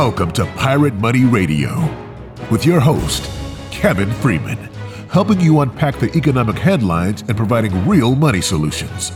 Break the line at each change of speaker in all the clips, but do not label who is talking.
Welcome to Pirate Money Radio with your host, Kevin Freeman, helping you unpack the economic headlines and providing real money solutions.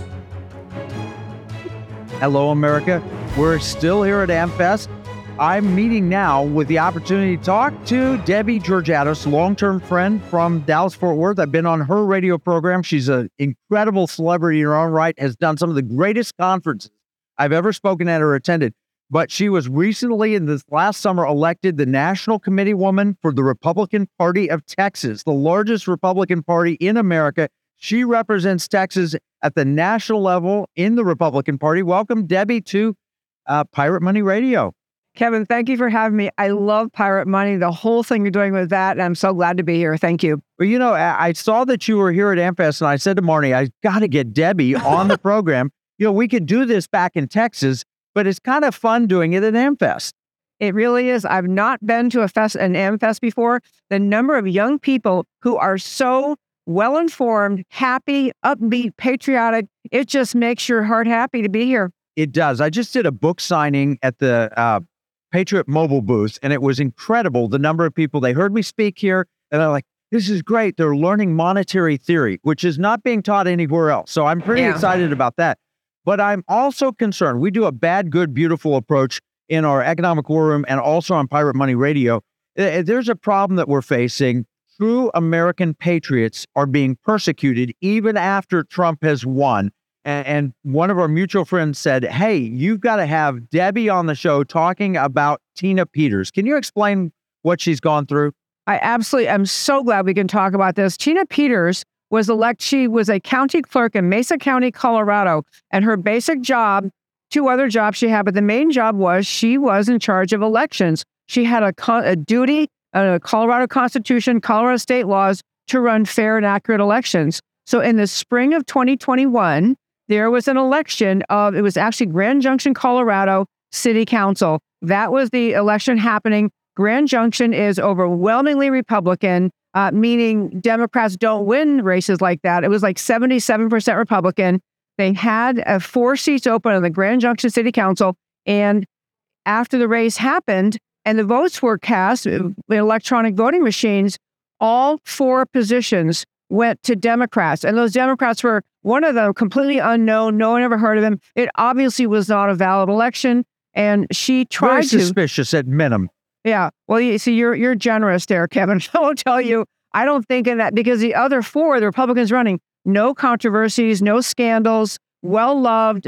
Hello, America. We're still here at AmFest. I'm meeting now with the opportunity to talk to Debbie Georgatos, long-term friend from Dallas-Fort Worth. I've been on her radio program. She's an incredible celebrity in her own right, has done some of the greatest conferences I've ever spoken at or attended. But she was recently, in this last summer, elected the National Committee Woman for the Republican Party of Texas, the largest Republican party in America. She represents Texas at the national level in the Republican Party. Welcome, Debbie, to Pirate Money Radio.
Kevin, thank you for having me. I love Pirate Money, the whole thing you're doing with that, and I'm so glad to be here. Thank you.
Well, you know, I saw that you were here at AmFest, and I said to Marnie, I got to get Debbie on the program. You know, we could do this back in Texas, but it's kind of fun doing it at AmFest.
It really is. I've not been to an AmFest before. The number of young people who are so well-informed, happy, upbeat, patriotic, it just makes your heart happy to be here.
It does. I just did a book signing at the Patriot Mobile booth, and it was incredible, the number of people. They heard me speak here, and they're like, this is great. They're learning monetary theory, which is not being taught anywhere else. So I'm pretty excited about that. But I'm also concerned. We do a bad, good, beautiful approach in our Economic War Room and also on Pirate Money Radio. There's a problem that we're facing. True American patriots are being persecuted even after Trump has won. And one of our mutual friends said, hey, you've got to have Debbie on the show talking about Tina Peters. Can you explain what she's gone through?
I absolutely am so glad we can talk about this. Tina Peters was elected. She was a county clerk in Mesa County, Colorado, and her basic job, two other jobs she had, but the main job was she was in charge of elections. She had a duty, a Colorado Constitution, Colorado state laws to run fair and accurate elections. So in the spring of 2021, there was an election it was actually Grand Junction, Colorado City Council. That was the election happening. Grand Junction is overwhelmingly Republican, meaning Democrats don't win races like that. It was like 77% Republican. They had 4 seats open on the Grand Junction City Council. And after the race happened and the votes were cast with electronic voting machines, all 4 positions went to Democrats. And those Democrats were, one of them, completely unknown. No one ever heard of him. It obviously was not a valid election. And she tried to...
Very suspicious at minimum.
Yeah. Well, you see, you're generous there, Kevin. I will tell you, I don't think in that, because the other 4, the Republicans running, no controversies, no scandals, well-loved.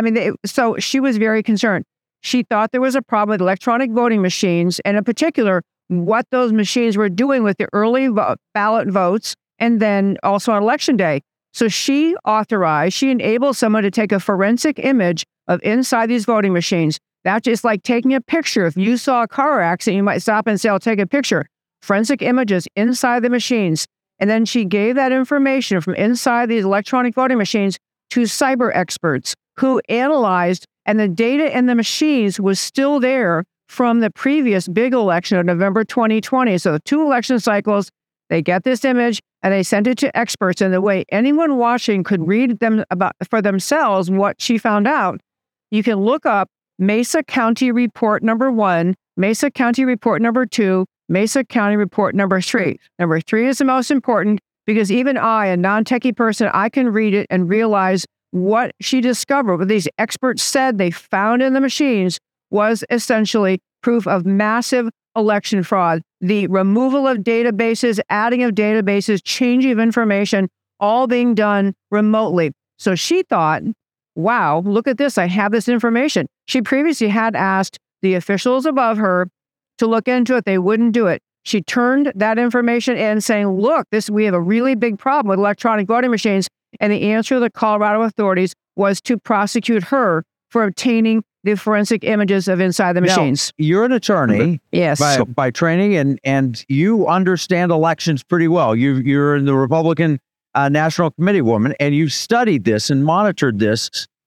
So she was very concerned. She thought there was a problem with electronic voting machines, and in particular, what those machines were doing with the early ballot votes, and then also on election day. So she enabled someone to take a forensic image of inside these voting machines. That's just like taking a picture. If you saw a car accident, you might stop and say, I'll take a picture. Forensic images inside the machines. And then she gave that information from inside these electronic voting machines to cyber experts who analyzed, and the data in the machines was still there from the previous big election of November 2020. So 2 election cycles, they get this image and they sent it to experts. And the way anyone watching could read them for themselves what she found out, you can look up Mesa County Report number 1, Mesa County Report number 2, Mesa County Report number 3. Number 3 is the most important because even I, a non-techie person, I can read it and realize what she discovered, what these experts said they found in the machines was essentially proof of massive election fraud. The removal of databases, adding of databases, changing of information, all being done remotely. So she thought, wow, look at this. I have this information. She previously had asked the officials above her to look into it. They wouldn't do it. She turned that information in saying, look, we have a really big problem with electronic voting machines. And the answer to the Colorado authorities was to prosecute her for obtaining the forensic images of inside the machines.
Now, you're an attorney,
yes,
by training, and you understand elections pretty well. You're in the Republican National Committee Woman, and you've studied this and monitored this.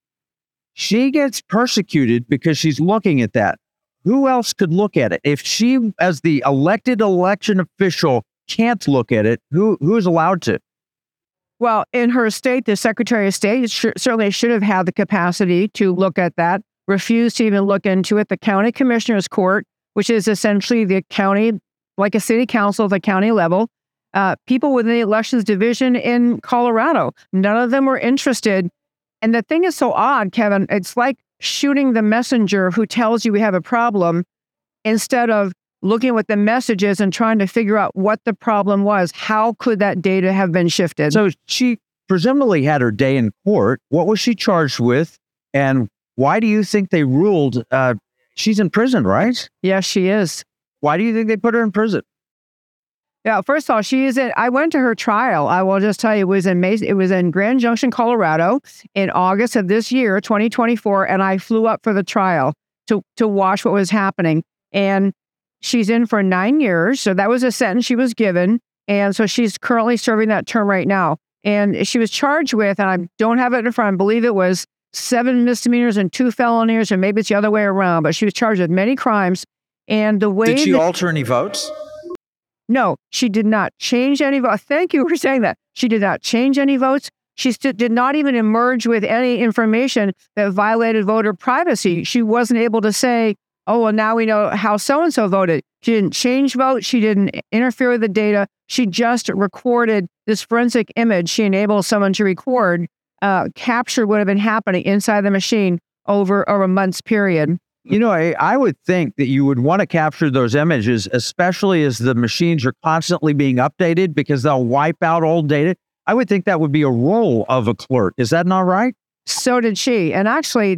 She gets persecuted because she's looking at that. Who else could look at it? If she, as the elected election official, can't look at it, who's allowed to?
Well, in her state, the Secretary of State certainly should have had the capacity to look at that, refused to even look into it. The county commissioner's court which is essentially the county, like a city council at the county level, people within the elections division in Colorado. None of them were interested. And the thing is so odd, Kevin, it's like shooting the messenger who tells you we have a problem instead of looking at what the message is and trying to figure out what the problem was. How could that data have been shifted?
So she presumably had her day in court. What was she charged with? And why do you think they ruled she's in prison, right?
Yes, she is.
Why do you think they put her in prison?
Yeah, first of all, I went to her trial. I will just tell you, it was in Grand Junction, Colorado in August of this year, 2024. And I flew up for the trial to watch what was happening. And she's in for 9 years. So that was a sentence she was given. And so she's currently serving that term right now. And she was charged with, and I don't have it in front, I believe it was 7 misdemeanors and 2 felonies, or maybe it's the other way around, but she was charged with many crimes. And the way
Did she alter any votes?
No, she did not change any votes. Thank you for saying that. She did not change any votes. She did not even emerge with any information that violated voter privacy. She wasn't able to say, oh, well, now we know how so-and-so voted. She didn't change votes. She didn't interfere with the data. She just recorded this forensic image. She enabled someone to record, capture what had been happening inside the machine over a month's period.
You know, I would think that you would want to capture those images, especially as the machines are constantly being updated because they'll wipe out old data. I would think that would be a role of a clerk. Is that not right?
So did she. And actually,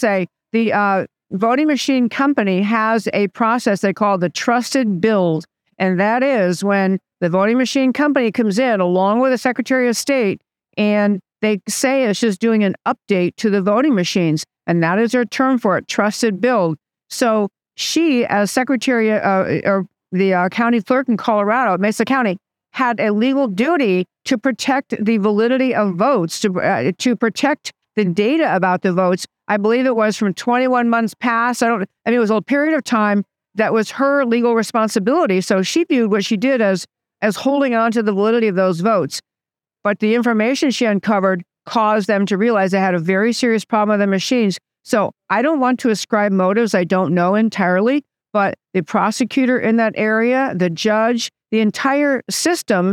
the voting machine company has a process they call the trusted build. And that is when the voting machine company comes in along with the Secretary of State and they say it's just doing an update to the voting machines. And that is their term for it, trusted build. So she, as secretary or the county clerk in Colorado, Mesa County, had a legal duty to protect the validity of votes, to protect the data about the votes. I believe it was from 21 months past. It was a period of time that was her legal responsibility. So she viewed what she did as holding on to the validity of those votes. But the information she uncovered caused them to realize they had a very serious problem with the machines. So I don't want to ascribe motives. I don't know entirely, but the prosecutor in that area, the judge, the entire system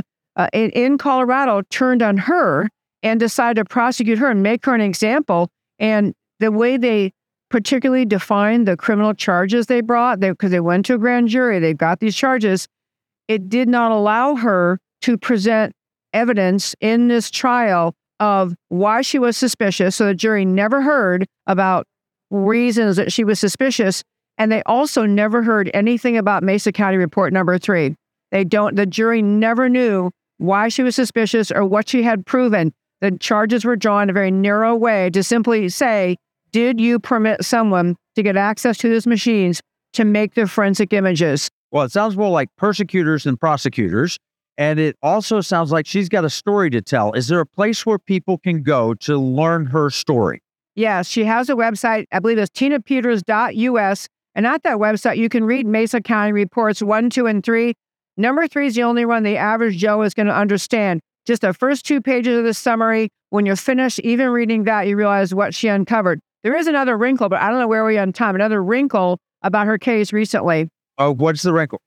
in Colorado turned on her and decided to prosecute her and make her an example. And the way they particularly defined the criminal charges they brought, because they went to a grand jury, they got these charges, it did not allow her to present evidence in this trial of why she was suspicious. So the jury never heard about reasons that she was suspicious. And they also never heard anything about Mesa County Report number 3. The jury never knew why she was suspicious or what she had proven. The charges were drawn in a very narrow way to simply say, did you permit someone to get access to these machines to make the forensic images?
Well, it sounds more like persecutors than prosecutors. And it also sounds like she's got a story to tell. Is there a place where people can go to learn her story?
Yes, she has a website. I believe it's tinapeters.us. And at that website, you can read Mesa County Reports 1, 2, and 3. Number 3 is the only one the average Joe is going to understand. Just the first 2 pages of the summary. When you're finished even reading that, you realize what she uncovered. There is another wrinkle, but I don't know where we are on time. Another wrinkle about her case recently.
Oh, what's the wrinkle?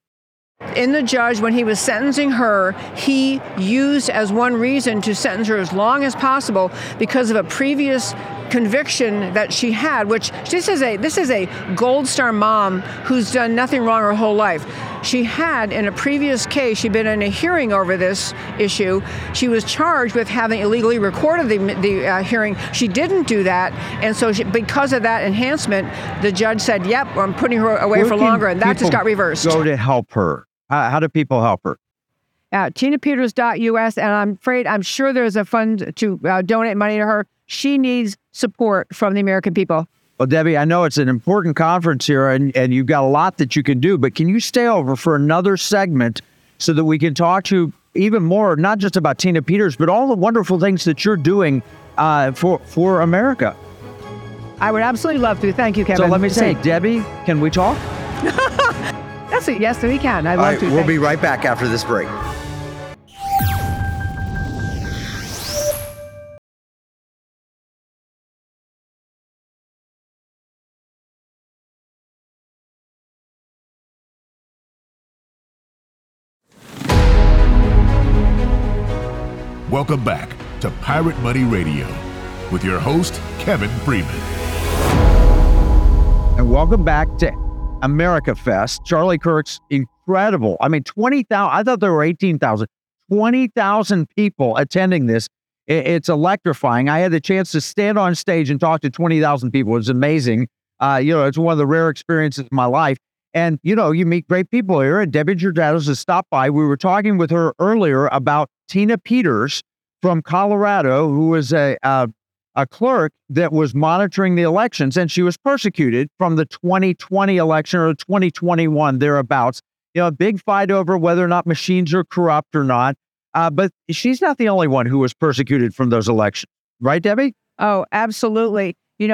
In the judge, when he was sentencing her, he used as one reason to sentence her as long as possible because of a previous conviction that she had, which this is a gold star mom who's done nothing wrong her whole life. She had, in a previous case, she'd been in a hearing over this issue. She was charged with having illegally recorded the hearing. She didn't do that, and so because of that enhancement, the judge said, yep, I'm putting her away for longer, and that just got reversed.
Go to help her. How do people help her?
tinapeters.us, and I'm sure there's a fund to donate money to her. She needs support from the American people.
Well, Debbie, I know it's an important conference here, and you've got a lot that you can do, but can you stay over for another segment so that we can talk to you even more, not just about Tina Peters, but all the wonderful things that you're doing for America?
I would absolutely love to. Thank you, Kevin.
So let me say, Debbie, can we talk?
Yes, we can. I'd love to.
We'll be right back after this break.
Welcome back to Pirate Money Radio with your host, Kevin Freeman.
And welcome back to America Fest. Charlie Kirk's incredible. I mean, 20,000, I thought there were 18,000, 20,000 people attending this. It's electrifying. I had the chance to stand on stage and talk to 20,000 people. It's amazing. It's one of the rare experiences of my life. And, you meet great people here. And Debbie Georgatos has stopped by. We were talking with her earlier about Tina Peters from Colorado, who was a clerk that was monitoring the elections, and she was persecuted from the 2020 election or 2021, thereabouts. A big fight over whether or not machines are corrupt or not. But she's not the only one who was persecuted from those elections. Right, Debbie?
Oh, absolutely.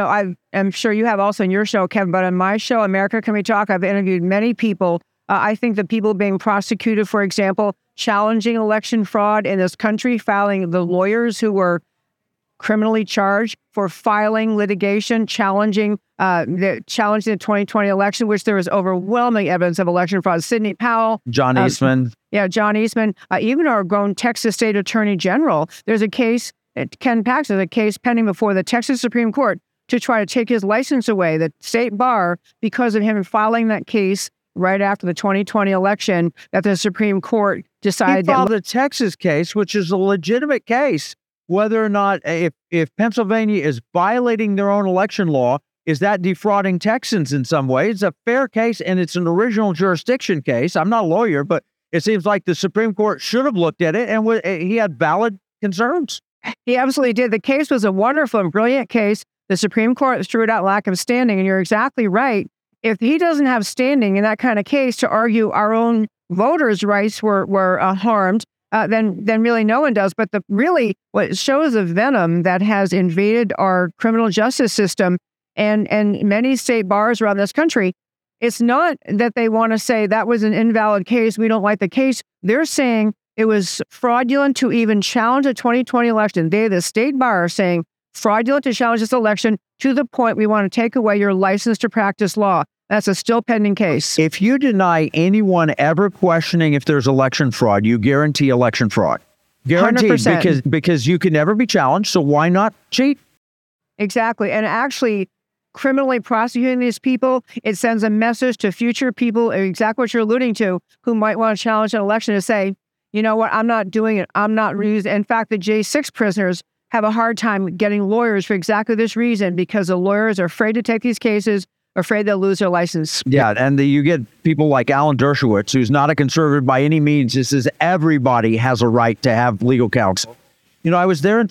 I'm sure you have also in your show, Kevin, but on my show, America Can We Talk, I've interviewed many people. I think the people being prosecuted, for example, challenging election fraud in this country, filing the lawyers who were criminally charged for filing litigation, challenging the 2020 election, which there was overwhelming evidence of election fraud. Sidney Powell.
John Eastman.
John Eastman. Even our grown Texas State Attorney General. There's a case, Ken Paxton, a case pending before the Texas Supreme Court to try to take his license away, the state bar, because of him filing that case right after the 2020 election that the Supreme Court decided.
He filed a Texas case, which is a legitimate case, whether or not if Pennsylvania is violating their own election law, is that defrauding Texans in some way? It's a fair case, and it's an original jurisdiction case. I'm not a lawyer, but it seems like the Supreme Court should have looked at it, and he had valid concerns.
He absolutely did. The case was a wonderful and brilliant case. The Supreme Court threw out lack of standing, and you're exactly right. If he doesn't have standing in that kind of case to argue our own voters' rights were harmed, then really no one does. But what shows the venom that has invaded our criminal justice system and many state bars around this country, it's not that they want to say that was an invalid case, we don't like the case. They're saying it was fraudulent to even challenge a 2020 election. They, the state bar, are saying fraudulent to challenge this election to the point we want to take away your license to practice law. That's a still pending case.
If you deny anyone ever questioning if there's election fraud, you guarantee election fraud. Guaranteed,
100%.
because you can never be challenged, so why not cheat?
Exactly. And actually, criminally prosecuting these people, it sends a message to future people, exactly what you're alluding to, who might want to challenge an election to say, you know what, I'm not doing it. I'm not using. In fact, the J6 prisoners have a hard time getting lawyers for exactly this reason, because the lawyers are afraid to take these cases, afraid they'll lose their license.
Yeah, and you get people like Alan Dershowitz, who's not a conservative by any means. He says everybody has a right to have legal counsel. I was there in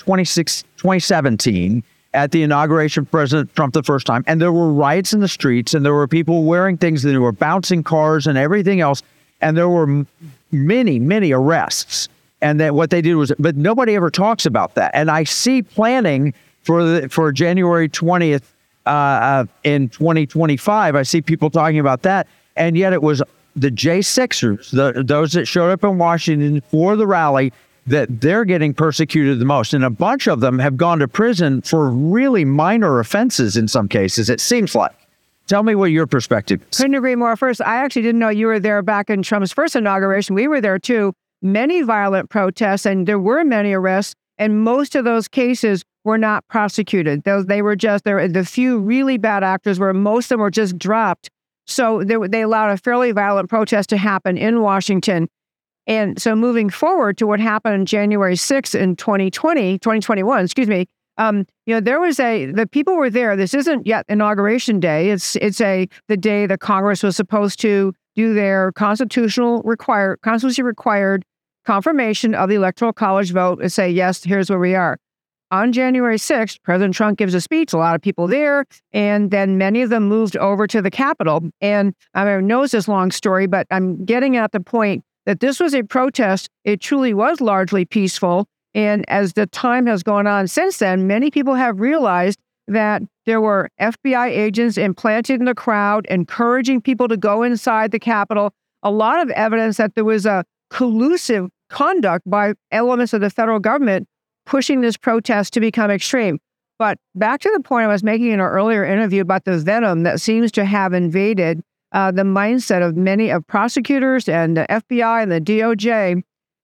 2017 at the inauguration of President Trump the first time, and there were riots in the streets, and there were people wearing things, that were bouncing cars and everything else, and there were many, many arrests. And that what they did was, but nobody ever talks about that. And I see planning for January 20th in 2025. I see people talking about that, and yet it was the J6ers, those that showed up in Washington for the rally, that they're getting persecuted the most. And a bunch of them have gone to prison for really minor offenses in some cases, it seems like. Tell me what your perspective is.
Couldn't agree more. First, I actually didn't know you were there back in Trump's first inauguration. We were there too. Many violent protests, and there were many arrests, and most of those cases were not prosecuted. They were just, the few really bad actors were, most of them were just dropped. So they allowed a fairly violent protest to happen in Washington. And so moving forward to what happened on January 6th in 2021, there was the people were there. This isn't yet inauguration day. It's the day that Congress was supposed to do their constitutionally required confirmation of the Electoral College vote and say, yes, here's where we are. On January 6th, President Trump gives a speech, a lot of people there, and then many of them moved over to the Capitol. And I know this long story, but I'm getting at the point that this was a protest. It truly was largely peaceful. And as the time has gone on since then, many people have realized that there were FBI agents implanted in the crowd, encouraging people to go inside the Capitol. A lot of evidence that there was a collusive conduct by elements of the federal government pushing this protest to become extreme. But back to the point I was making in our earlier interview about the venom that seems to have invaded the mindset of many of prosecutors and the FBI and the DOJ.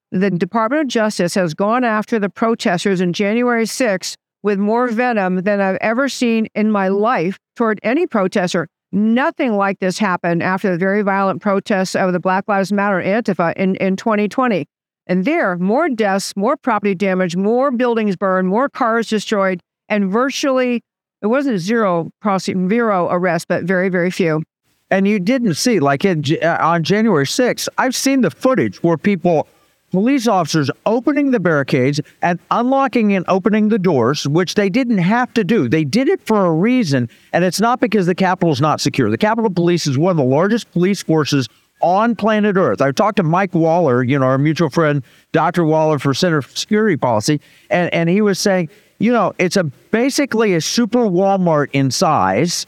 the Department of Justice has gone after the protesters in January 6th with more venom than I've ever seen in my life toward any protester. Nothing like this happened after the very violent protests of the Black Lives Matter Antifa in 2020. And there, more deaths, more property damage, more buildings burned, more cars destroyed, and virtually, it wasn't zero arrests, but very, very few.
And you didn't see, like on January 6th, I've seen the footage where police officers opening the barricades and unlocking and opening the doors, which they didn't have to do. They did it for a reason, and it's not because the Capitol is not secure. The Capitol Police is one of the largest police forces on planet Earth. I talked to Mike Waller, our mutual friend, Dr. Waller for Center for Security Policy, and he was saying, it's basically a super Walmart in size.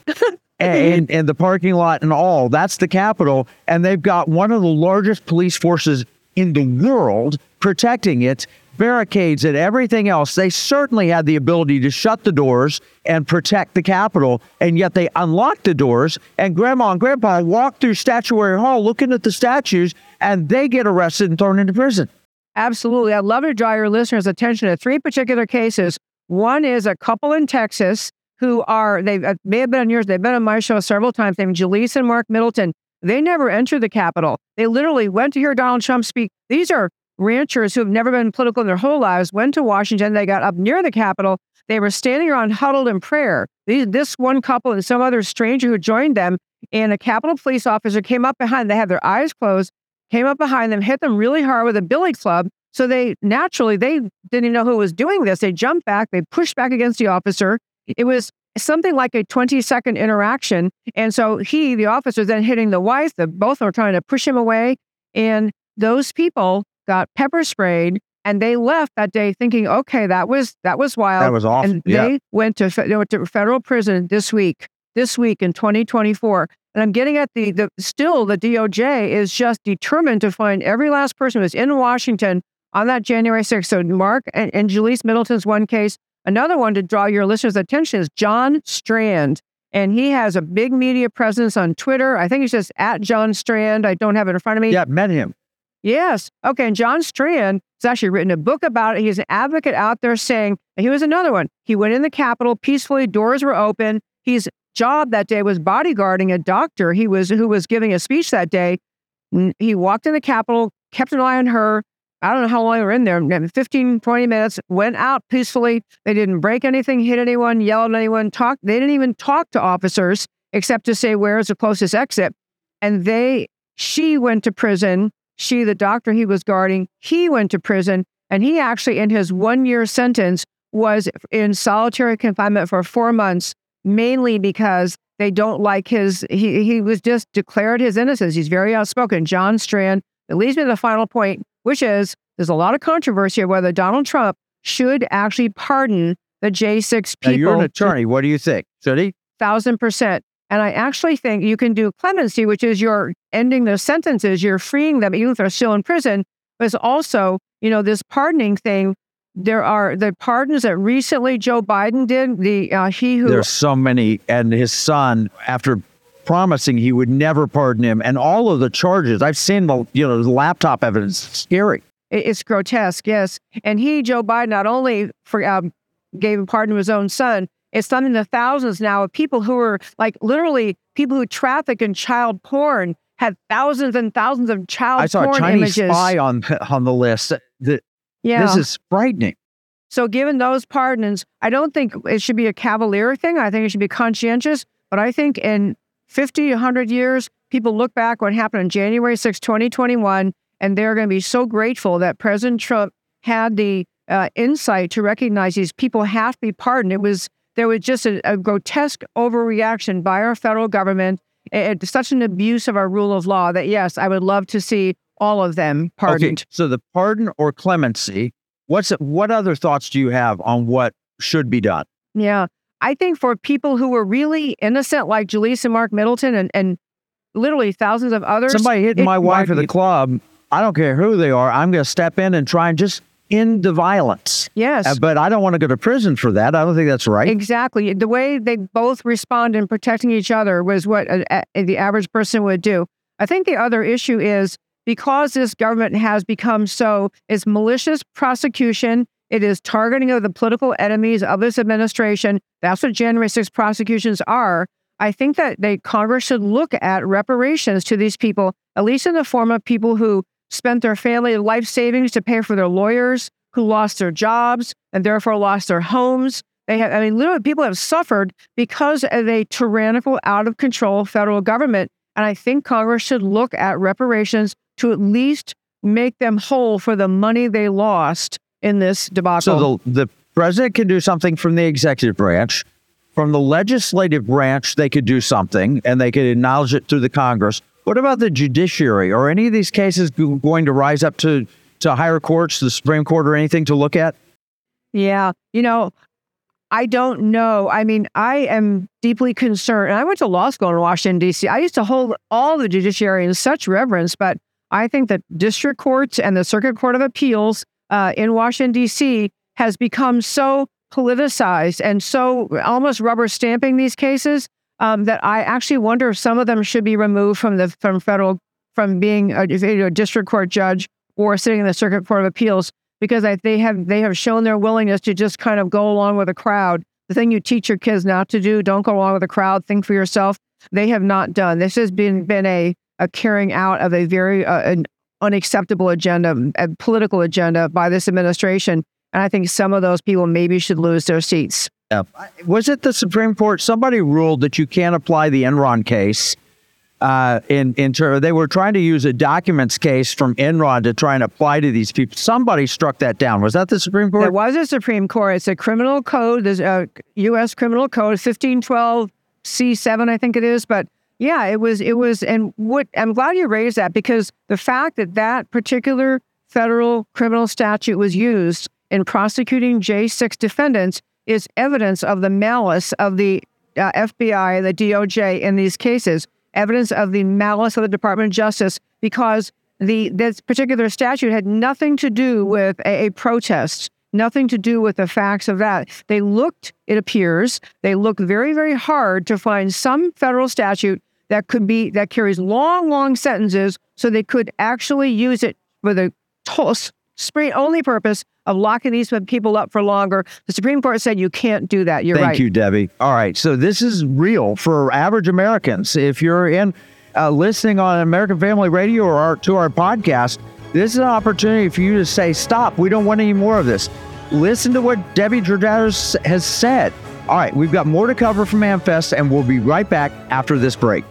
And the parking lot and all, that's the Capitol. And they've got one of the largest police forces in the world protecting it, barricades and everything else. They certainly had the ability to shut the doors and protect the Capitol, and yet they unlocked the doors, and Grandma and Grandpa walk through Statuary Hall looking at the statues, and they get arrested and thrown into prison.
Absolutely. I'd love to draw your listeners' attention to 3 particular cases. One is a couple in Texas who they may have been on yours, they've been on my show several times, named Jaleesa and Mark Middleton. They never entered the Capitol. They literally went to hear Donald Trump speak. These are ranchers who have never been political in their whole lives, went to Washington. They got up near the Capitol. They were standing around huddled in prayer. This one couple and some other stranger who joined them, and a Capitol police officer came up behind. They had their eyes closed, came up behind them, hit them really hard with a billy club. So they didn't even know who was doing this. They jumped back. They pushed back against the officer. It was something like a 20-second interaction. And so the officer, then hitting the wife. Both were trying to push him away. And those people got pepper sprayed, and they left that day thinking, okay, that was wild.
That was awful.
And they went to federal prison this week in 2024. And I'm getting at the DOJ is just determined to find every last person who was in Washington on that January 6th. So Mark and Jaleesa Middleton's one case. Another one to draw your listeners' attention is John Strand. And he has a big media presence on Twitter. I think he's just at John Strand. I don't have it in front of me.
Yeah, met him.
Yes. Okay. And John Strand has actually written a book about it. He's an advocate out there saying, and he was another one. He went in the Capitol peacefully. Doors were open. His job that day was bodyguarding a doctor who was giving a speech that day. He walked in the Capitol, kept an eye on her. I don't know how long they were in there, 15, 20 minutes, went out peacefully. They didn't break anything, hit anyone, yell at anyone, talk. They didn't even talk to officers except to say, where's the closest exit? And she went to prison. The doctor he was guarding, he went to prison. And he actually, in his 1-year sentence, was in solitary confinement for 4 months, mainly because they don't like he was just declared his innocence. He's very outspoken. John Strand. It leads me to the final point, which is there's a lot of controversy of whether Donald Trump should actually pardon the J6 people.
Now, you're an attorney. What do you think? Should he?
1,000%. And I actually think you can do clemency, which is you're ending their sentences, you're freeing them, even if they're still in prison. But it's also, this pardoning thing. There are the pardons that recently Joe Biden did. There's so many,
and his son, after promising he would never pardon him, and all of the charges. I've seen the laptop evidence. It's scary.
It's grotesque, yes. And Joe Biden, not only gave a pardon to his own son, it's done in the thousands now of people who are literally people who traffic in child porn had thousands and thousands of child porn images.
I saw a Chinese spy on the list. This is frightening.
So given those pardons, I don't think it should be a cavalier thing. I think it should be conscientious. But I think in 50, 100 years, people look back what happened on January 6, 2021, and they're going to be so grateful that President Trump had the insight to recognize these people have to be pardoned. There was just a grotesque overreaction by our federal government. It's such an abuse of our rule of law that, yes, I would love to see all of them pardoned.
Okay, so the pardon or clemency, what other thoughts do you have on what should be done?
Yeah. I think for people who were really innocent, like Jaleesa and Mark Middleton and literally thousands of others.
Somebody hitting my wife at the club, I don't care who they are, I'm going to step in and try and just end the violence.
Yes.
But I don't want to go to prison for that. I don't think that's right.
Exactly. The way they both respond in protecting each other was what the average person would do. I think the other issue is because this government has become it's malicious prosecution. It is targeting of the political enemies of this administration. That's what January 6th prosecutions are. I think that Congress should look at reparations to these people, at least in the form of people who spent their family life savings to pay for their lawyers, who lost their jobs and therefore lost their homes. Literally people have suffered because of a tyrannical, out of control federal government. And I think Congress should look at reparations to at least make them whole for the money they lost in this debacle.
So the president can do something from the executive branch. From the legislative branch, they could do something, and they could acknowledge it through the Congress. What about the judiciary? Are any of these cases going to rise up to higher courts, the Supreme Court, or anything to look at?
Yeah. I don't know. I am deeply concerned. And I went to law school in Washington, D.C. I used to hold all the judiciary in such reverence, but I think that district courts and the Circuit Court of Appeals in Washington, D.C. has become so politicized and so almost rubber stamping these cases that I actually wonder if some of them should be removed from being a district court judge or sitting in the Circuit Court of Appeals, because they have shown their willingness to just kind of go along with the crowd. The thing you teach your kids not to do, don't go along with the crowd, think for yourself. They have not done. This has been a carrying out of a very an unacceptable agenda, a political agenda by this administration. And I think some of those people maybe should lose their seats.
Yeah. Was it the Supreme Court? Somebody ruled that you can't apply the Enron case. They were trying to use a documents case from Enron to try and apply to these people. Somebody struck that down. Was that the Supreme Court?
It was a Supreme Court. It's a criminal code. There's a U.S. criminal code, 1512 C7, I think it is. But yeah, it was. And I'm glad you raised that, because the fact that particular federal criminal statute was used in prosecuting J6 defendants is evidence of the malice of the FBI, the DOJ in these cases, evidence of the malice of the Department of Justice, because this particular statute had nothing to do with a protest, nothing to do with the facts of that. It appears, they looked very, very hard to find some federal statute that carries long, long sentences, so they could actually use it for the only purpose of locking these people up for longer. The Supreme Court said you can't do that. You're right.
Thank you, Debbie. All right. So this is real for average Americans. If you're listening on American Family Radio or to our podcast, this is an opportunity for you to say, stop. We don't want any more of this. Listen to what Debbie Georgatos has said. All right. We've got more to cover from AmFest, and we'll be right back after this break.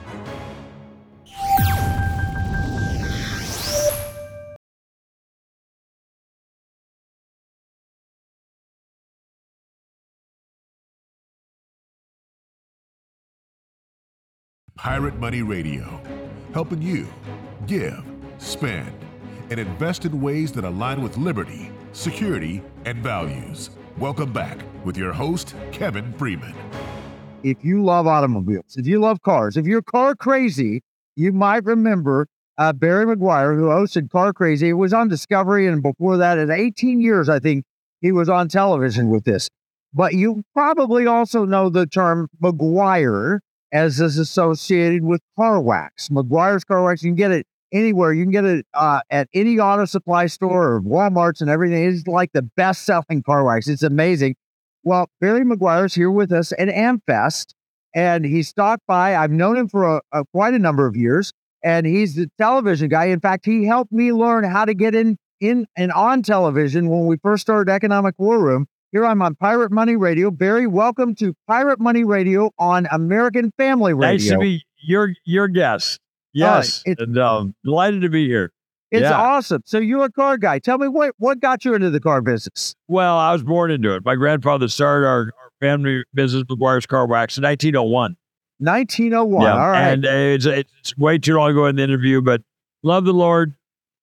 Pirate Money Radio, helping you give, spend, and invest in ways that align with liberty, security, and values. Welcome back with your host, Kevin Freeman.
If you love automobiles, if you love cars, if you're car crazy, you might remember Barry McGuire, who hosted Car Crazy. It was on Discovery, and before that, in 18 years, I think, he was on television with this. But you probably also know the term McGuire, as is associated with car wax. McGuire's Car Wax, you can get it anywhere. You can get it at any auto supply store or Walmart's and everything. It's like the best-selling car wax. It's amazing. Well, Barry McGuire's here with us at AmFest, and he stopped by. I've known him for quite a number of years, and he's the television guy. In fact, he helped me learn how to get in and on television when we first started Economic War Room. Here I'm on Pirate Money Radio. Barry, welcome to Pirate Money Radio on American Family Radio.
Nice to be your guest. Yes, and delighted to be here.
It's awesome. So you're a car guy. Tell me what got you into the car business?
Well, I was born into it. My grandfather started our family business, McGuire's Car Wax, in 1901.
1901.
Yeah.
All right.
And it's way too long ago in the interview, but love the Lord.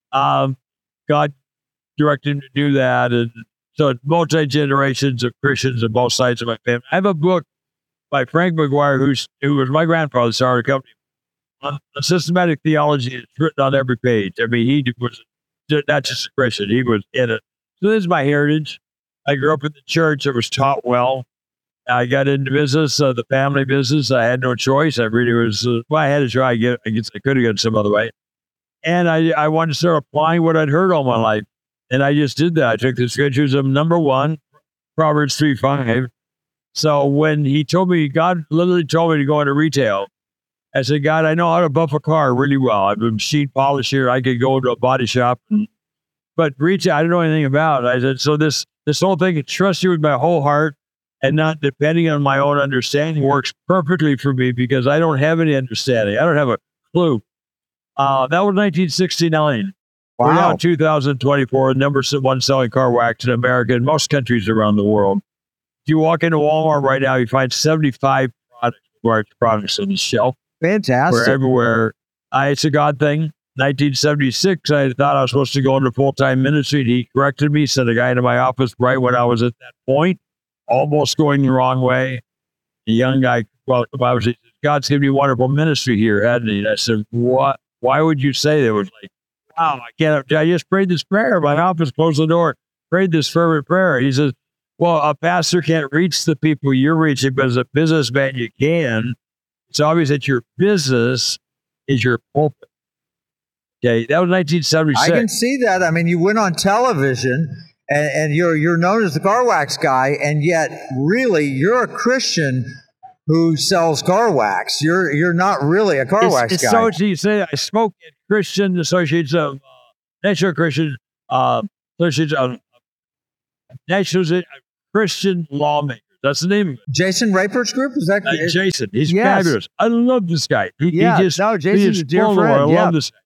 God directed him to do that, and so it's multi-generations of Christians on both sides of my family. I have a book by Frank McGuire, who was my grandfather, started a company on systematic theology. It's written on every page. I mean, he was not just a Christian; he was in it. So this is my heritage. I grew up in the church. I was taught well. I got into business, the family business. I had no choice. I really was. I had to try. I guess I could have gone some other way. And I wanted to start applying what I'd heard all my life. And I just did that. I took the scriptures of number 1, Proverbs 3:5. So when he told me, God literally told me to go into retail, I said, God, I know how to buff a car really well. I'm a machine polisher. I could go to a body shop. But retail, I don't know anything about it. I said, so this whole thing, I trust you with my whole heart and not depending on my own understanding works perfectly for me because I don't have any understanding. I don't have a clue. That was 1969.
Wow.
We're now in 2024, number 1 selling car wax in America and most countries around the world. If you walk into Walmart right now, you find 75 products on the shelf.
Fantastic.
We're everywhere. It's a God thing. 1976, I thought I was supposed to go into full-time ministry. He corrected me, sent a guy into my office right when I was at that point, almost going the wrong way. The young guy, well, the Bible says, God's given you wonderful ministry here, hasn't he? And I said, what? Why would you say that? It was like, wow, I just prayed this prayer. My office closed the door, prayed this fervent prayer. He says, well, a pastor can't reach the people you're reaching, but as a businessman, you can. It's obvious that your business is your pulpit. Okay, that was 1976.
I can see that. I mean, you went on television and you're known as the car wax guy, and yet really you're a Christian who sells car wax. You're not really a car wax guy.
So you say I spoke at Christian Associates of National Christian Associates of National Christian Lawmakers. That's the name of it.
Jason Rapert's group? Is that
Jason? He's
Yes.
fabulous. I love this guy.
Jason's a dear friend.
I
Yeah.
love this guy.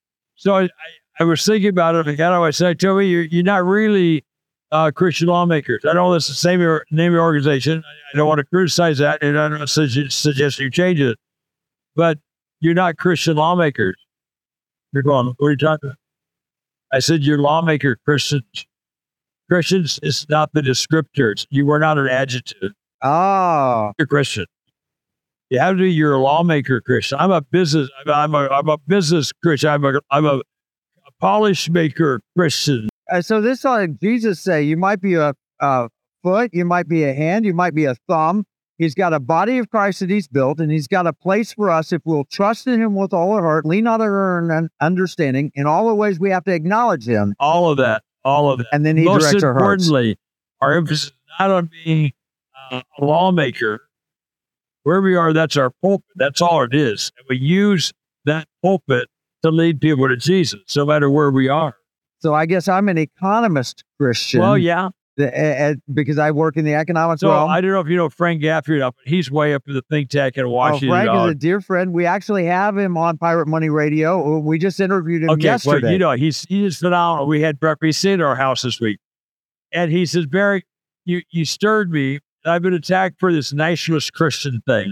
So I was thinking about it. Like, how do I say? Tell me, you're not really Christian lawmakers. I know that's the same name of your organization. I don't want to criticize that, and I don't suggest you change it. But you're not Christian lawmakers. You're going, what are you talking about? I said, you're lawmaker Christians. Christians is not the descriptors. You were not an adjective.
Oh,
You're Christian. You have to be your lawmaker Christian. I'm a business Christian. I'm a polish maker Christian.
so this is like Jesus say, you might be a foot, you might be a hand, you might be a thumb. He's got a body of Christ that he's built, and he's got a place for us if we'll trust in him with all our heart, lean on our own understanding. In all the ways we have to acknowledge him.
All of that.
And then he
Most
directs our hearts.
importantly, our emphasis is not on being a lawmaker. Wherever we are, that's our pulpit. That's all it is. And we use that pulpit to lead people to Jesus, no matter where we are.
So I guess I'm an economist Christian.
Well, yeah.
Because I work in the economics
So
realm.
I don't know if you know Frank Gaffney, but he's way up in the think tank in Washington.
Frank is a dear friend. We actually have him on Pirate Money Radio. We just interviewed him yesterday.
Well, you know, he's phenomenal. We had breakfast at our house this week. And he says, Barry, you stirred me. I've been attacked for this nationalist Christian thing.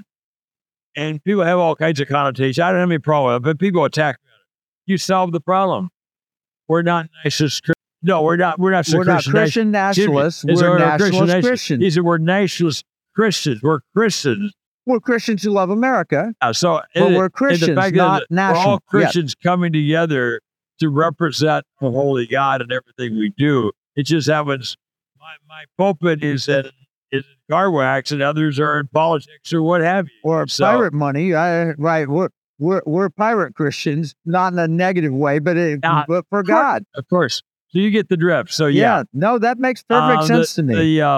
And people have all kinds of connotations. I don't have any problem with it, but people attack me on it. You solved the problem. We're not nationalist Christians. No, we're not. We're not
Christian nationalists. We're nationalist Christians.
He said we're nationalist Christians. We're Christians.
We're Christians who love America.
So
but we're Christians, not national.
We're all Christians coming together to represent the Holy God in everything we do. It just happens. My pulpit is in car wax, and others are in politics or what have you.
Or pirate money, right? We're pirate Christians, not in a negative way, but for God,
of course. So you get the drift. So
no, that makes perfect sense to me.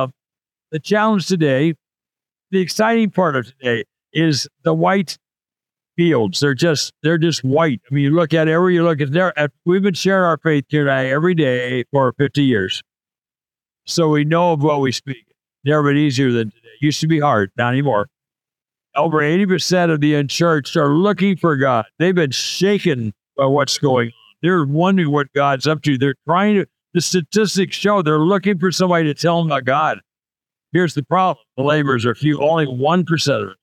The challenge today, the exciting part of today, is the white fields. They're just white. I mean, you look at everywhere you look at there. We've been sharing our faith here today every day for 50 years, so we know of what we speak. Never been easier than today. Used to be hard, not anymore. Over 80% of the unchurched are looking for God. They've been shaken by what's going on. They're wondering what God's up to. They're trying to, the statistics show they're looking for somebody to tell them about God. Here's the problem. The laborers are few. Only 1% of us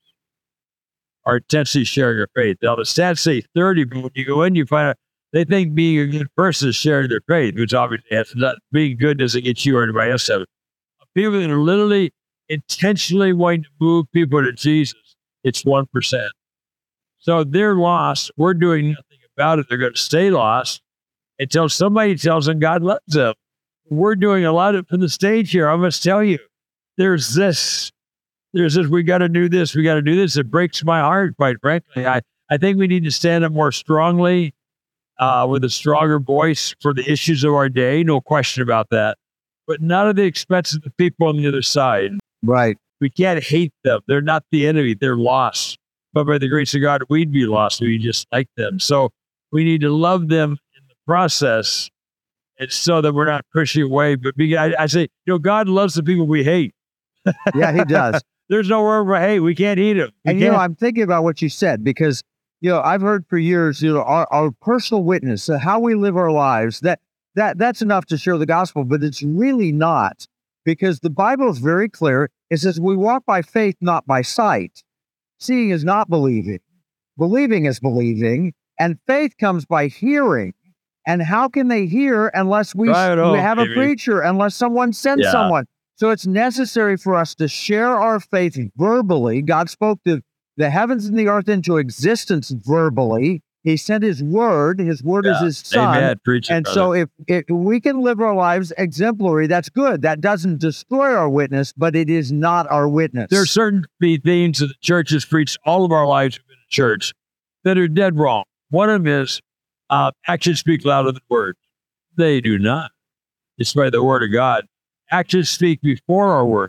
are intensely sharing their faith. Now, the stats say 30, but when you go in, you find out they think being a good person is sharing their faith, which obviously has not, being good doesn't get you or anybody else. People that are literally intentionally wanting to move people to Jesus, it's 1%. So they're lost. We're doing nothing about it. They're going to stay lost until somebody tells them God loves them. We're doing a lot of it from the stage here. I must tell you, there's this, we got to do this. We got to do this. It breaks my heart, quite frankly. I think we need to stand up more strongly with a stronger voice for the issues of our day, no question about that. But not at the expense of the people on the other side.
Right.
We can't hate them. They're not the enemy. They're lost. But by the grace of God, we'd be lost. We just like them. So we need to love them in the process, and so that we're not pushing away. But I say, God loves the people we hate.
Yeah, he does.
There's no word for hate. We can't eat them.
And, I'm thinking about what you said because, I've heard for years, our personal witness, how we live our lives, that's enough to share the gospel, but it's really not, because the Bible is very clear. It says we walk by faith, not by sight. Seeing is not believing. Believing is believing. And faith comes by hearing. And how can they hear unless we have a preacher, unless someone sends someone? So it's necessary for us to share our faith verbally. God spoke the heavens and the earth into existence verbally. He sent his word. His word is his son.
Amen. Preach it,
and
brother.
So if we can live our lives exemplary, that's good. That doesn't destroy our witness, but it is not our witness.
There are certain themes that the church has preached all of our lives in the church that are dead wrong. One of them is actions speak louder than words. They do not. It's by the word of God. Actions speak before our words.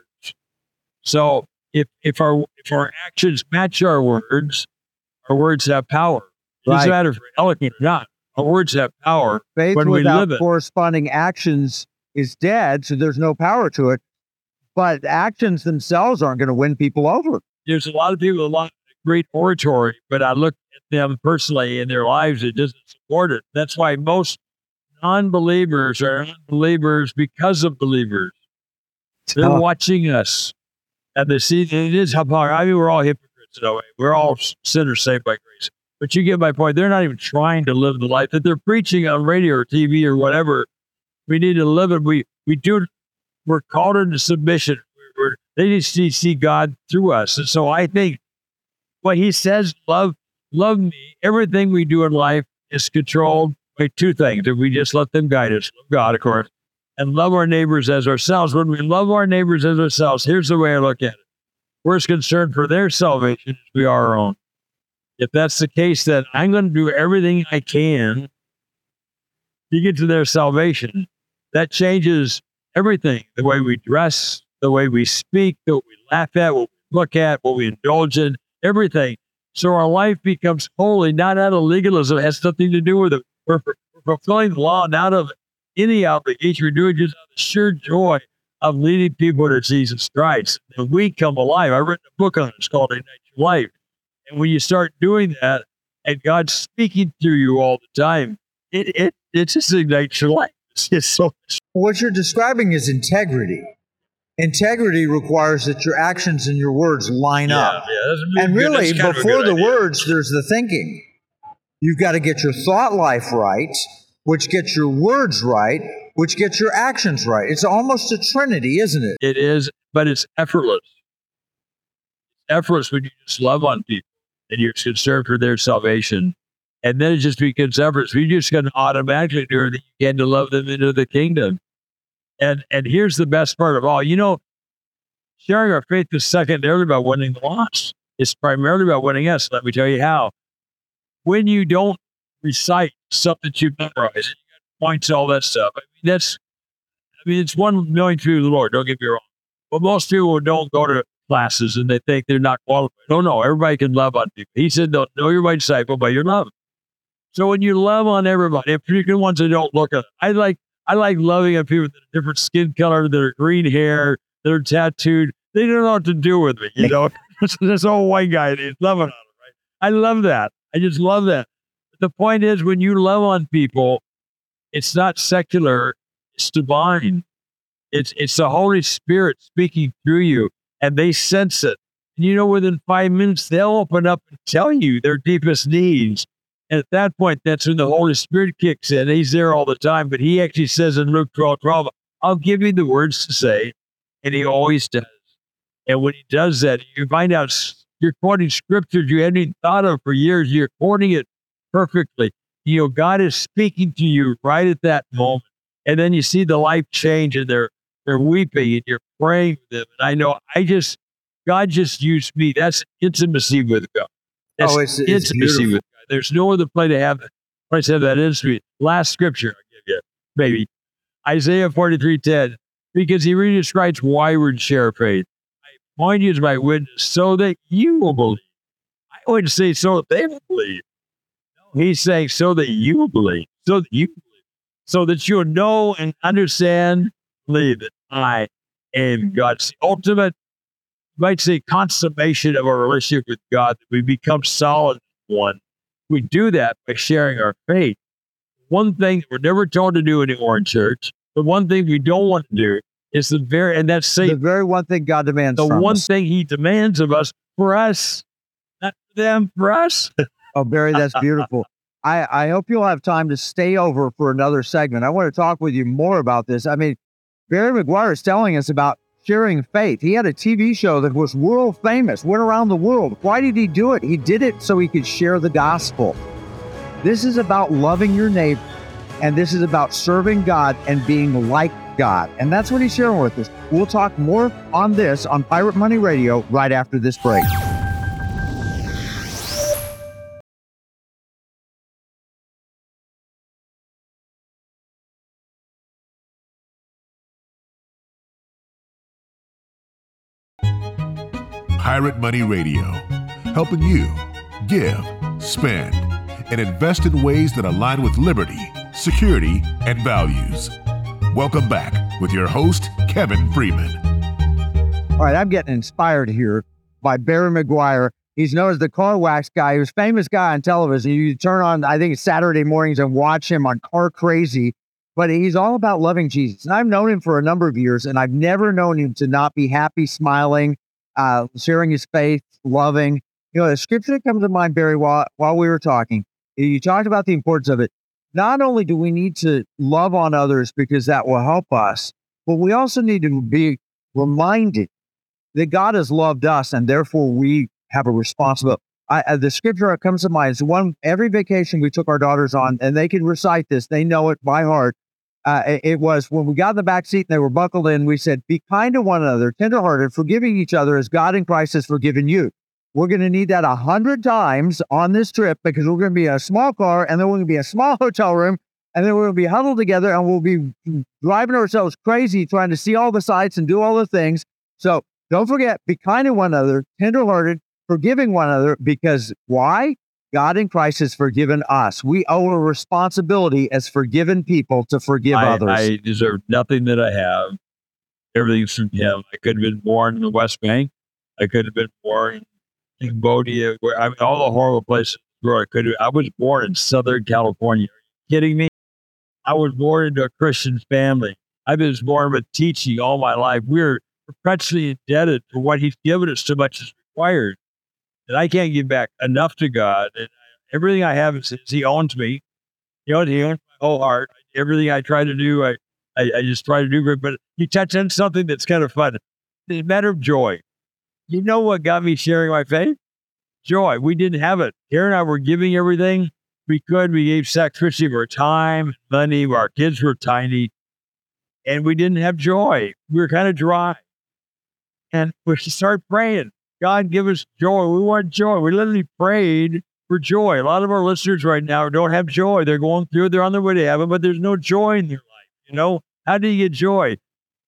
So if our actions match our words have power. It doesn't matter if we're eloquent or not. Our words have power
Faith
when we live
without
it.
corresponding actions is dead, so there's no power to it. But actions themselves aren't going to win people over.
There's a lot of people with a lot of great oratory, but I look at them personally in their lives, it doesn't support it. That's why most non-believers are unbelievers because of believers. They're watching us. And they see, it is how power. I mean, we're all hypocrites in a way. We're all sinners saved by grace. But you get my point. They're not even trying to live the life that they're preaching on radio or TV or whatever. We need to live it. We're called into submission. They need to see God through us. And so I think what he says, love me. Everything we do in life is controlled by two things. If we just let them guide us, love God, of course, and love our neighbors as ourselves. When we love our neighbors as ourselves, here's the way I look at it. We're as concerned for their salvation as we are our own. If that's the case, then I'm going to do everything I can to get to their salvation. That changes everything. The way we dress, the way we speak, the way we laugh at, what we look at, what we indulge in, everything. So our life becomes holy, not out of legalism. It has nothing to do with it. We're fulfilling the law, not of any obligation. We're doing just out of the sheer joy of leading people to Jesus Christ. And we come alive. I've written a book on it. It's called Ignite Your Life. And when you start doing that, and God's speaking through you all the time, it just ignites your life. It's just so much.
What you're describing is integrity. Integrity requires that your actions and your words line up. And really, before the words, there's the thinking. You've got to get your thought life right, which gets your words right, which gets your actions right. It's almost a trinity, isn't it?
It is, but it's effortless. It's effortless when you just love on people and you're concerned for their salvation. And then it just becomes effortless. You just going to automatically do everything you can to love them into the kingdom. And here's the best part of all. Sharing our faith is secondarily about winning the lost. It's primarily about winning us. Let me tell you how. When you don't recite something that you've memorized, and you got points, all that stuff. It's 1 million through the Lord. Don't get me wrong. But most people don't go to classes and they think they're not qualified. No, everybody can love on people. He said, "Don't know you're my disciple by your love." So when you love on everybody, in particular ones that don't look at it, I like loving on people with a different skin color, that are green hair, that are tattooed. They don't know what to do with me, This old white guy, he's loving on them, right? I love that. I just love that. But the point is, when you love on people, it's not secular, it's divine. It's the Holy Spirit speaking through you, and they sense it. And within 5 minutes, they'll open up and tell you their deepest needs. And at that point, that's when the Holy Spirit kicks in. He's there all the time, but he actually says in Luke 12:12, I'll give you the words to say, and he always does. And when he does that, you find out you're quoting scriptures you hadn't even thought of for years. You're quoting it perfectly. God is speaking to you right at that moment. And then you see the life change, and they're weeping, and you're praying with them. And I know God just used me. That's intimacy with God. That's
it's
intimacy
beautiful.
with God. There's no other way to have I said that is sweet. Last scripture I'll give you, maybe. Isaiah 43:10, because he really describes why we're to share faith. I appoint you as my witness so that you will believe. I wouldn't say so that they will believe. No, he's saying so that you will believe. So that you believe. So that you'll know and understand, believe that I am God's ultimate, you might say, consummation of our relationship with God, that we become solid one. We do that by sharing our faith. One thing that we're never told to do anymore in church, the one thing we don't want to do is the very
one thing God demands
the
from
one
us.
thing he demands of us, for us, not for them, for us.
Oh, Barry, that's beautiful. I hope you'll have time to stay over for another segment. I want to talk with you more about this. I mean, Barry McGuire is telling us about sharing faith. He had a TV show that was world famous, went around the world. Why did he do it? He did it so he could share the gospel. This is about loving your neighbor, and this is about serving God and being like God. And that's what he's sharing with us. We'll talk more on this on Pirate Money Radio right after this break.
Pirate Money Radio, helping you give, spend, and invest in ways that align with liberty, security, and values. Welcome back with your host, Kevin Freeman.
All right, I'm getting inspired here by Barry McGuire. He's known as the car wax guy. He was a famous guy on television. You turn on, I think it's Saturday mornings, and watch him on Car Crazy. But he's all about loving Jesus. And I've known him for a number of years, and I've never known him to not be happy, smiling, sharing his faith, loving. You know, the scripture that comes to mind, Barry, while we were talking, you talked about the importance of it. Not only do we need to love on others because that will help us, but we also need to be reminded that God has loved us, and therefore we have a responsibility. The scripture that comes to mind is one every vacation we took our daughters on, and they can recite this. They know it by heart. It was when we got in the back seat and they were buckled in, we said, be kind to one another, tenderhearted, forgiving each other as God in Christ has forgiven you. We're going to need that 100 times on this trip because we're going to be in a small car, and then we're going to be in a small hotel room, and then we're going to be huddled together, and we'll be driving ourselves crazy trying to see all the sights and do all the things. So don't forget, be kind to one another, tenderhearted, forgiving one another, because why? God in Christ has forgiven us. We owe a responsibility as forgiven people to forgive others.
I deserve nothing that I have. Everything's from him. I could have been born in the West Bank. I could have been born in Cambodia, all the horrible places where I could have. I was born in Southern California. Are you kidding me? I was born into a Christian family. I was born with teaching all my life. We're perpetually indebted for what he's given us so much is required. And I can't give back enough to God. And everything I have is he owns me. He owns my whole heart. Everything I try to do, I just try to do great. But you touch on something that's kind of fun. It's a matter of joy. You know what got me sharing my faith? Joy. We didn't have it. Karen and I were giving everything we could. We gave sacrificially of our time, money. Our kids were tiny. And we didn't have joy. We were kind of dry. And we started praying. God, give us joy. We want joy. We literally prayed for joy. A lot of our listeners right now don't have joy. They're going through it. They're on their way to heaven, but there's no joy in their life. You know, how do you get joy?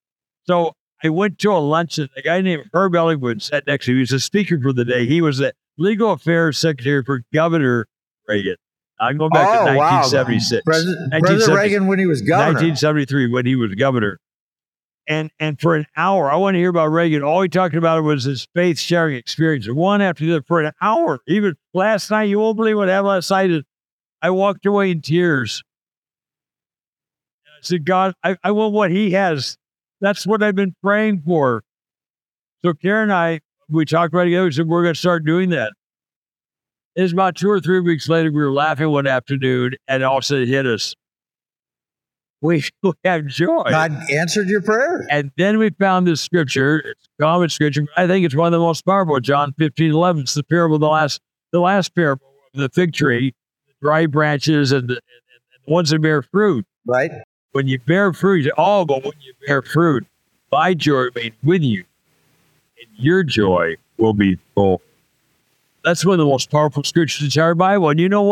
So I went to a luncheon. A guy named Herb Ellingwood sat next to me. He was a speaker for the day. He was the legal affairs secretary for Governor Reagan. I'm going back to 1976.
President Reagan when he was governor.
1973 when he was governor. And for an hour, I want to hear about Reagan. All he talked about was his faith sharing experience. One after the other for an hour. Even last night, you won't believe what happened last night. I walked away in tears. And I said, God, I want what he has. That's what I've been praying for. So Karen and I, we talked about it together. We said, we're going to start doing that. It was about 2 or 3 weeks later, we were laughing one afternoon, and all of a sudden it hit us. We have joy.
God answered your prayer.
And then we found this scripture. It's a common scripture. I think it's one of the most powerful. John 15:11. It's the parable of the last parable of the fig tree, the dry branches, and the ones that bear fruit.
Right.
When you bear fruit, but when you bear fruit, my joy remains with you, and your joy will be full. That's one of the most powerful scriptures in the entire Bible. And you know what?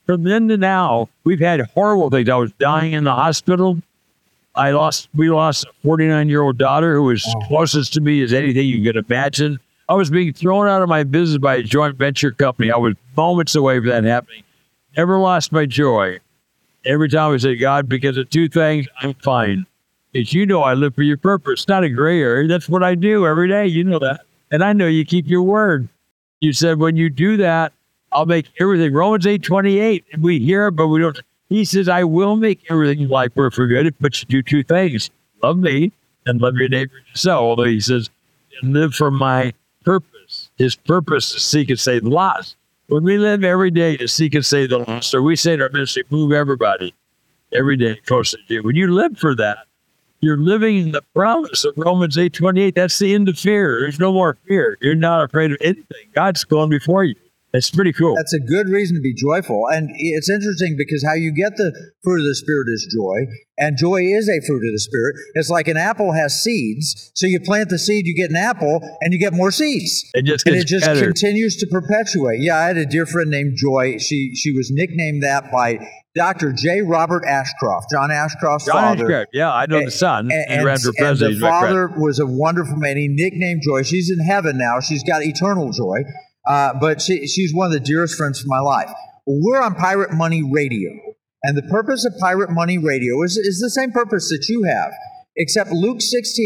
from then to now, we've had horrible things. I was dying in the hospital. We lost a 49-year-old daughter who was closest to me as anything you could imagine. I was being thrown out of my business by a joint venture company. I was moments away from that happening. Never lost my joy. Every time I said, God, because of two things, I'm fine. As you know, I live for your purpose, not a gray area. That's what I do every day. You know that. And I know you keep your word. You said, when you do that, I'll make everything. Romans 8:28. And we hear it, but we don't. He says, I will make everything in life work for good, but you do two things. Love me and love your neighbor yourself. Although he says, live for my purpose. His purpose is to seek and save the lost. When we live every day to seek and save the lost, or we say in our ministry, move everybody every day closer to you. When you live for that, you're living in the promise of Romans 8:28. That's the end of fear. There's no more fear. You're not afraid of anything. God's going before you. It's pretty cool.
That's a good reason to be joyful. And it's interesting because how you get the fruit of the Spirit is joy. And joy is a fruit of the Spirit. It's like an apple has seeds. So you plant the seed, you get an apple, and you get more seeds.
It just
better. Continues to perpetuate. Yeah, I had a dear friend named Joy. She was nicknamed that by Dr. J. Robert Ashcroft, John Ashcroft's father.
Ashcroft. Yeah, I know the son.
And the father was a wonderful man. He nicknamed Joy. She's in heaven now. She's got eternal joy. But she's one of the dearest friends of my life. We're on Pirate Money Radio. And the purpose of Pirate Money Radio is the same purpose that you have. Except Luke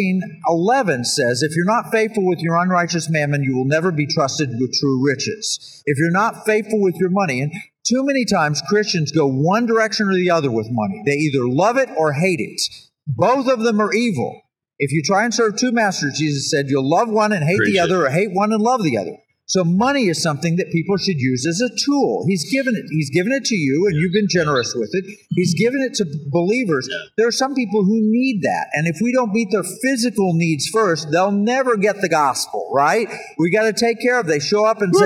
16:11 says, if you're not faithful with your unrighteous mammon, you will never be trusted with true riches. If you're not faithful with your money, and too many times Christians go one direction or the other with money. They either love it or hate it. Both of them are evil. If you try and serve two masters, Jesus said, you'll love one and hate the other, or hate one and love the other. So money is something that people should use as a tool. He's given it to you, and you've been generous with it. He's given it to believers. There are some people who need that. And if we don't meet their physical needs first, they'll never get the gospel, right? We got to take care of it. They show up and say,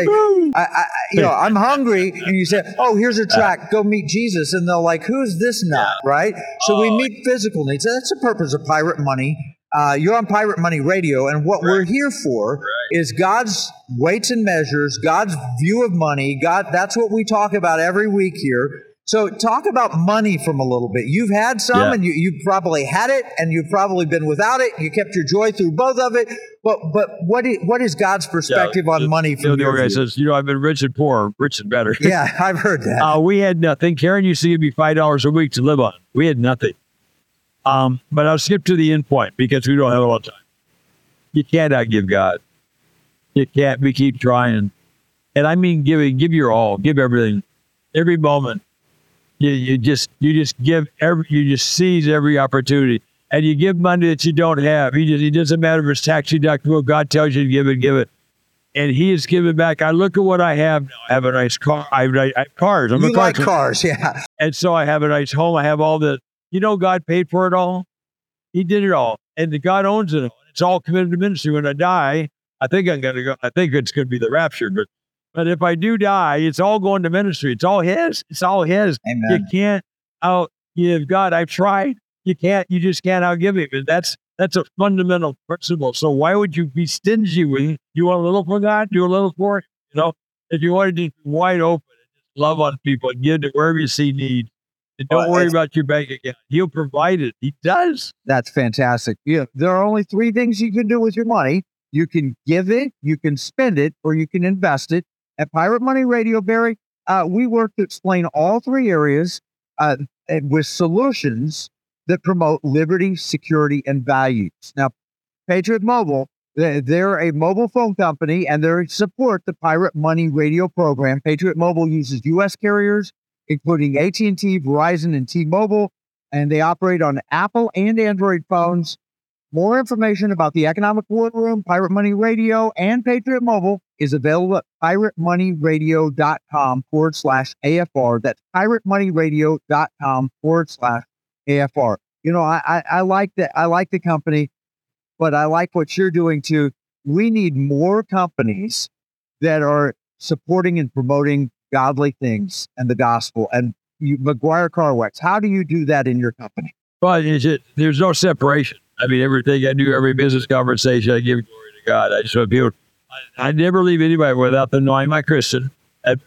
I'm hungry. And you say, oh, here's a tract. Go meet Jesus. And they're like, who's this nut, right? So we meet physical needs. That's the purpose of Pirate Money. You're on Pirate Money Radio, and what we're here for is God's weights and measures, God's view of money. That's what we talk about every week here. So talk about money from a little bit. You've had some, and you probably had it, and you've probably been without it. You kept your joy through both of it. But what is God's perspective on money from your view?
Says, I've been rich and poor, rich and better.
Yeah, I've heard that.
We had nothing. Karen used to give me $5 a week to live on. We had nothing. But I'll skip to the end point because we don't have a lot of time. You can't outgive God. You can't. We keep trying. And I mean giving. Give your all. Give everything. Every moment. You just seize every opportunity. And you give money that you don't have. It doesn't matter if it's tax deductible. God tells you to give it. And he has given back. I look at what I have now. I have a nice car. I have cars.
You like cars, yeah.
And so I have a nice home. I have all the... God paid for it all. He did it all. And God owns it all. It's all committed to ministry. When I die, I think I'm going to go. I think it's going to be the rapture. But if I do die, it's all going to ministry. It's all his. It's all his.
Amen.
You can't outgive God. I've tried. You just can't outgive him. And that's a fundamental principle. So why would you be stingy with you want a little for God? Do a little for it. If you want to be wide open and just love on people and give to wherever you see need. And don't worry about your bank account. He'll provide it. He does.
That's fantastic. There are only three things you can do with your money. You can give it, you can spend it, or you can invest it. At Pirate Money Radio, Barry, we work to explain all three areas with solutions that promote liberty, security, and values. Now, Patriot Mobile, they're a mobile phone company, and they support the Pirate Money Radio program. Patriot Mobile uses U.S. carriers, including AT&T, Verizon, and T-Mobile, and they operate on Apple and Android phones. More information about the Economic War Room, Pirate Money Radio, and Patriot Mobile is available at piratemoneyradio.com/AFR. That's piratemoneyradio.com/AFR. I like that. I like the company, but I like what you're doing too. We need more companies that are supporting and promoting godly things and the gospel. And McGuire Car Wax, how do you do that in your company?
Well, there's no separation. I mean, everything I do, every business conversation, I give glory to God. I just want people. I never leave anybody without them knowing I'm a Christian. And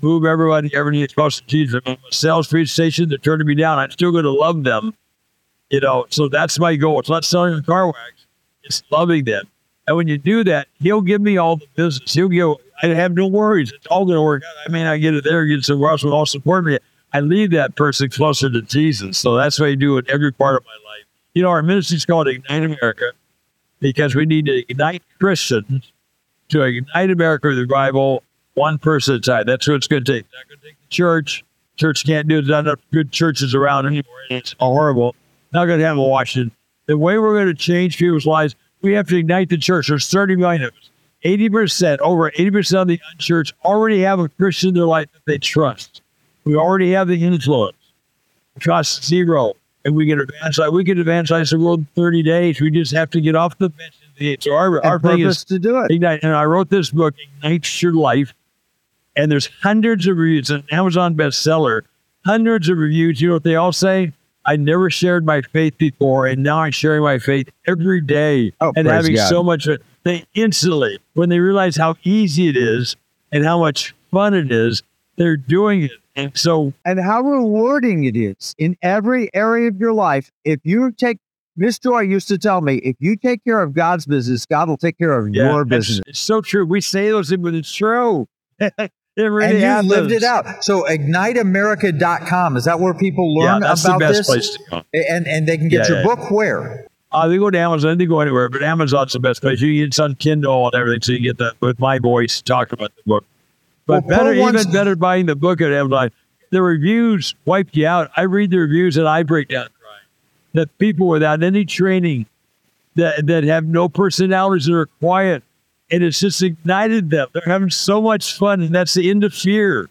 move everybody close to Jesus. If I'm a sales free station, they're turning me down. I'm still going to love them. So that's my goal. It's not selling the car wax. It's loving them. And when you do that, he'll give me all the business. I have no worries. It's all going to work out. I may not get it there, get somewhere else, but all support me. I lead that person closer to Jesus. So that's what I do in every part of my life. Our ministry is called Ignite America because we need to ignite Christians to ignite America with revival, one person at a time. That's what it's going to take. It's not going to take the church. Church can't do it. There's not enough good churches around anymore. It's horrible. Not going to have a Washington. The way we're going to change people's lives, we have to ignite the church. There's 30 million of us. 80%, over 80% of the unchurched already have a Christian in their life that they trust. We already have the influence. It costs zero. And we can evangelize the world in 30 days. We just have to get off the bench. So our thing is
to do it.
Ignite. And I wrote this book, Ignites Your Life. And there's hundreds of reviews. It's an Amazon bestseller. Hundreds of reviews. You know what they all say? I never shared my faith before, and now I'm sharing my faith every day and having
God.
so much. They instantly, when they realize how easy it is and how much fun it is, they're doing it.
And how rewarding it is in every area of your life. If you take, Miss Joy used to tell me, if you take care of God's business, God will take care of your business.
It's so true. We say those things, but it's true. It really
and you
happens.
lived it out. So igniteamerica.com, is that where people learn about this?
That's the best place to go.
And they can get your book where?
They go to Amazon. They go anywhere, but Amazon's the best place. You can get it on Kindle and everything, so you get that with my voice talking about the book. But even better buying the book at Amazon. The reviews wipe you out. I read the reviews and I break down crying. That people without any training, that have no personalities, that are quiet, and it's just ignited them. They're having so much fun, and that's the end of fear.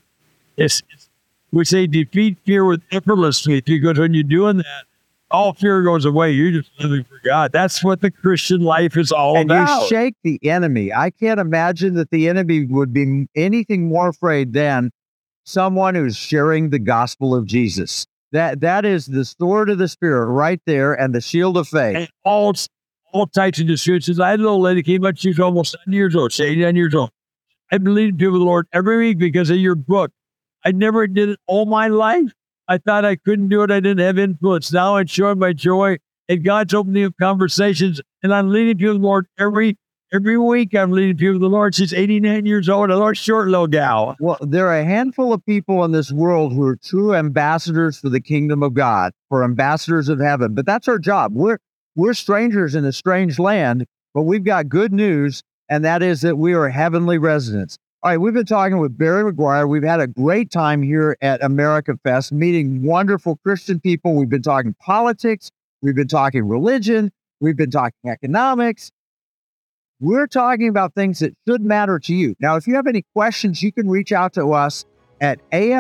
We say defeat fear with effortlessly, because when you're doing that, all fear goes away. You're just living for God. That's what the Christian life is all about.
And you shake the enemy. I can't imagine that the enemy would be anything more afraid than someone who's sharing the gospel of Jesus. That is the sword of the Spirit right there, and the shield of faith.
And all types of disputes. I had a little lady came up, she's almost 90 years old, 89 years old. I've been leading people to the Lord every week because of your book. I never did it all my life. I thought I couldn't do it. I didn't have influence. Now I'm showing my joy, and God's opening up conversations, and I'm leading people to the Lord every week. I'm leading people to the Lord. She's 89 years old, a little short little gal.
Well, there are a handful of people in this world who are true ambassadors for the kingdom of God, for ambassadors of heaven. But that's our job. We're strangers in a strange land, but we've got good news, and that is that we are heavenly residents. All right, we've been talking with Barry McGuire. We've had a great time here at America Fest, meeting wonderful Christian people. We've been talking politics. We've been talking religion. We've been talking economics. We're talking about things that should matter to you. Now, if you have any questions, you can reach out to us at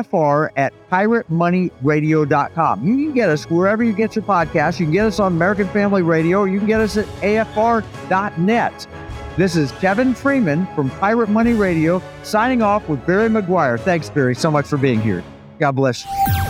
afr@piratemoneyradio.com. You can get us wherever you get your podcast. You can get us on American Family Radio, or you can get us at afr.net. This is Kevin Freeman from Pirate Money Radio, signing off with Barry McGuire. Thanks, Barry, so much for being here. God bless you.